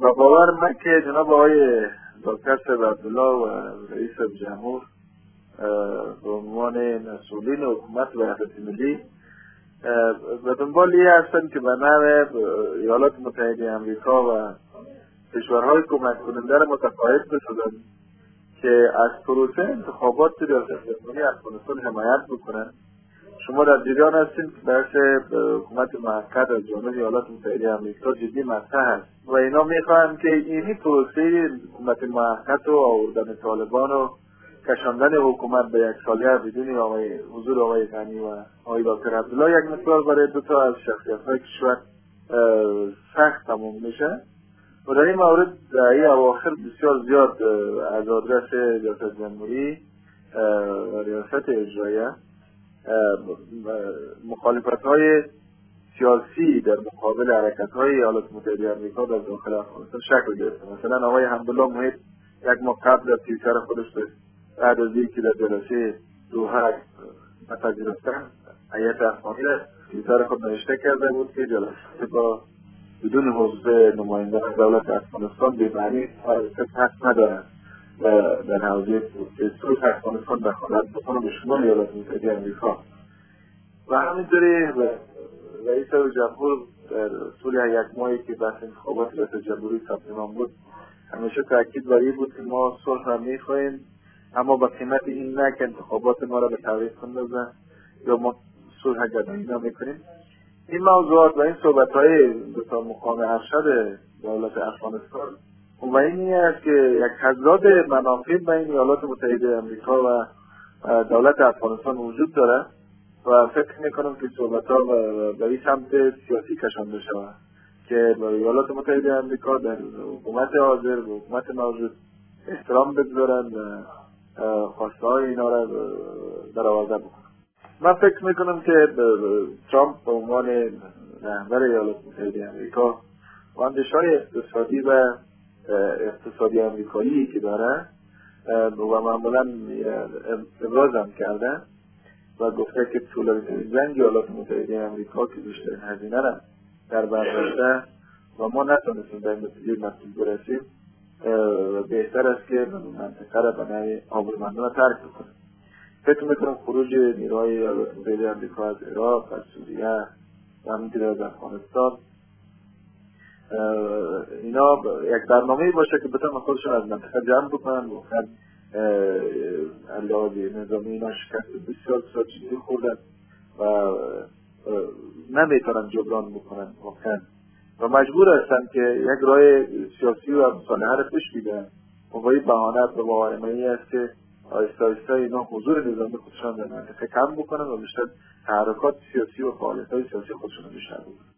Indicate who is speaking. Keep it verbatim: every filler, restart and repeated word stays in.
Speaker 1: با باور من که جناب آقای دکتر سید عبدالله و رئیس جمهور به عنوان مسئولین حکومت وحدت ملی به دنبال یه هستن که به نوع ایالات متحده امریکا و کشورهای کمک کننده را متقاعد بشدن که از پروسه انتخابات ریاست جمهوری افغانستان حمایت بکنن. شما در جریان هستید که بحث حکومت موقت از جانب ایالات متحده آمریکا جدی مطرح است و اینا میخواهند که اینی پروسه حکومت موقت و آوردن طالبان و کشاندن حکومت به یک سالیه بدون آقای حضور آقای غنی و آقای دکتر عبدالله یک مثال برای دو تا از شخصیت‌های کشور سخت تموم میشه. و در این مورد در این اواخر بسیار زیاد از آدرس ریاست جمهوری و ریاست اجرایه مخالفت‌های سیاسی در مقابل حرکت‌های ایالات متحده آمریکا در داخل افغانستان شکل گرفته. مثلا آقای حمدالله محیط یک ماه قبل در توییتر خودش بعد از اینکه در جلسه دوحه نپذیرفتن هیئت افغانی را توییتر خود نوشته کرده بود که جلسه با بدون حضور نمایندگان دولت افغانستان به معنی حق ندارد در حوزه صلح افغانستان دخالت بکنه به شمول ایالات متحده آمریکا. و همینطوری رئیس جمهور در طول یک ماهی که بحث انتخابات ریاست جمهوری ثبت نام بود همیشه تاکید بر این بود که ما صلح را می‌خواهیم، اما با قیمت این نه که انتخابات ما را به تعویق اندازن یا ما صلح گدایی نمی‌کنیم. این موضوعات و این صحبت‌های دو تا مقام ارشد دولت افغانستان و این است که یک تضاد منافع بین ایالات متحده آمریکا و دولت افغانستان وجود داره و فکر میکنم که صحبت‌ها به این سمت سیاسی کشانده شود که ایالات متحده آمریکا در حکومت حاضر و حکومت موجود احترام بگذارند و خواسته‌های اینا را برآورده بکنند. من فکر میکنم که ترامپ به عنوان رهبر ایالات متحده آمریکا و اندیشه‌های اقتصادی و اقتصادی آمریکایی که داره و معمولا ابراز هم کرده و گفته که طول جنگ ایالات متحده آمریکا که بیشترین هزینه را در بر داشته و ما نتونستیم به این نتیجه مطلوب برسیم بهتر است که منطقه را به نوع آبرومندانه ترک کنیم. فکر میکنم خروج نیروهای ایالات متحده آمریکا از عراق، از سوریه و همینطور از افغانستان اینا یک برنامه‌ای باشه که بتونن خودشون از منطقه جمع بکنن و خود علاوه نظامی اینا شکست بسیار بسیار جدی خوردن و نمیتونن جبران بکنن واقعا و مجبور هستن که یک راه سیاسی و مصالحه را پیش بگیرن و با این بهانه به مقایمه‌ای است که آهسته آهسته اینا حضور نظامی خودشون در منطقه کم بکنن و بیشتر تحرکات سیاسی و فعالیت‌های سیاسی خودشون بیشتر بکنن.